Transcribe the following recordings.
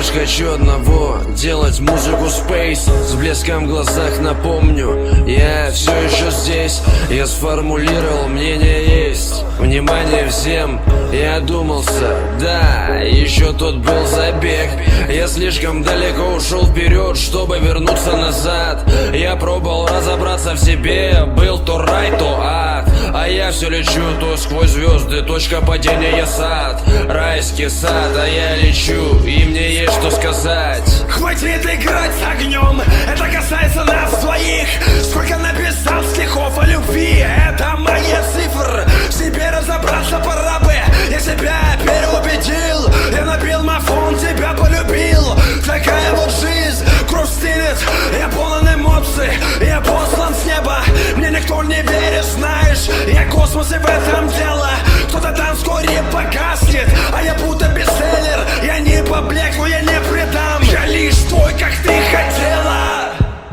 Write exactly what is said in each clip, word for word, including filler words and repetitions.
лишь хочу одного — делать музыку Space. С блеском в глазах напомню, я все еще здесь. Я сформулировал, мнение есть, внимание всем. Я одумался, да, еще тут был забег. Я слишком далеко ушел вперед, чтобы вернуться назад. Я пробовал разобраться в себе, был то рай, то ад. А я все лечу то сквозь звезды, точка падения сад. Райский сад, а я лечу, и мне есть что сказать. Хватит играть с огнем, это касается нас двоих. Сколько написал стихов о любви, это мои цифры. В себе разобраться пора бы, я себя переубедил. Я набил мафон, тебя полюбил. Такая вот жизнь, кровь стынет, я полон эмоций. Я послан с неба, мне никто не верит, знаешь. Я космос, и в этом дело. Кто-то там вскоре погаснет, а я будто бестселлер. Я не поблекну, я не предам, я лишь твой, как ты хотела.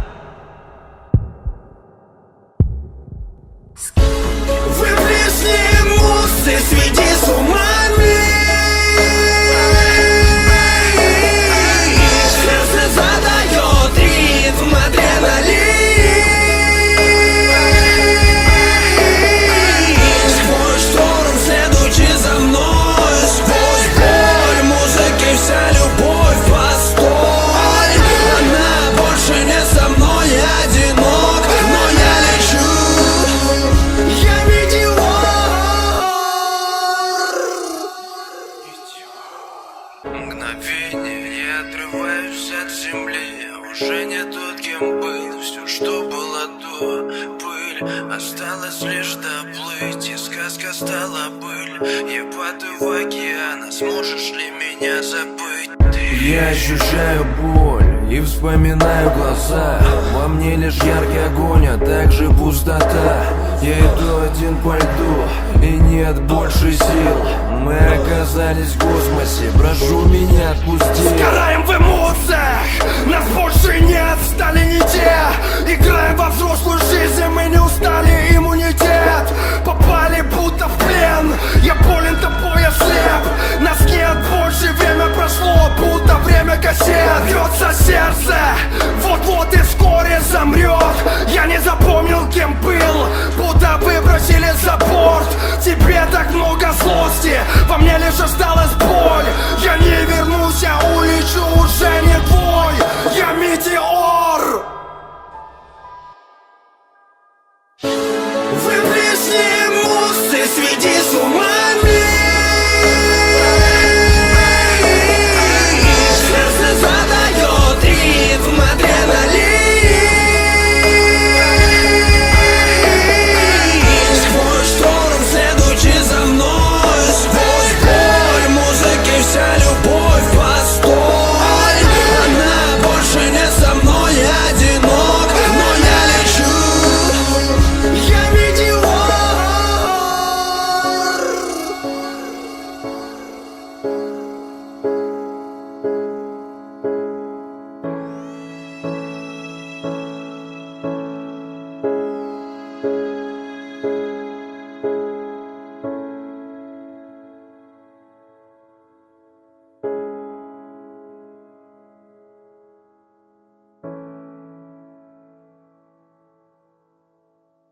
Выплесни муссы, сведи с умами. Сердце задает ритм, адреналин. Сквозь шторм следуйте за мной. Сквозь боль музыки вся любовь, постой. Она больше не со мной, я одинок, но я лечу. Я метеор. Мгновение, я отрываюсь от земли. Уже не тот, кем был. Все, что было до, пыль. Осталось лишь доплыть, и сказка стала быль. Я падаю в океан, а сможешь ли меня забыть? Я ощущаю боль и вспоминаю глаза. Во мне лишь яркий огонь, а также пустота. Я иду один по льду, и нет больше сил. Мы оказались в космосе, прошу меня отпусти. Сгораем в эмоциях, нас больше нет, стали не те. Играем во взрослую жизнь, мы не устали, иммунитет. Попали будто в плен, я болен тобой, я слеп. Нас нет больше, время прошло, будто время кассет. Бьется сердце, вот-вот и вскоре замрет. Я не запомнил, кем был, будто выбросили за борт. Тебе так много злости, во мне лишь осталось